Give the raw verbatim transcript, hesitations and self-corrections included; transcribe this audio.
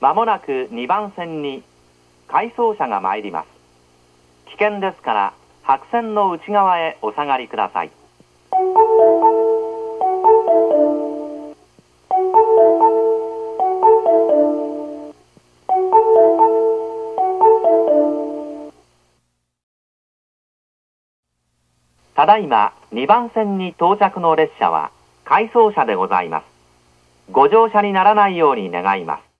まもなくにばん線に回送車が参ります。危険ですから白線の内側へお下がりください。ただいまにばん線に到着の列車は回送車でございます。ご乗車にならないように願います。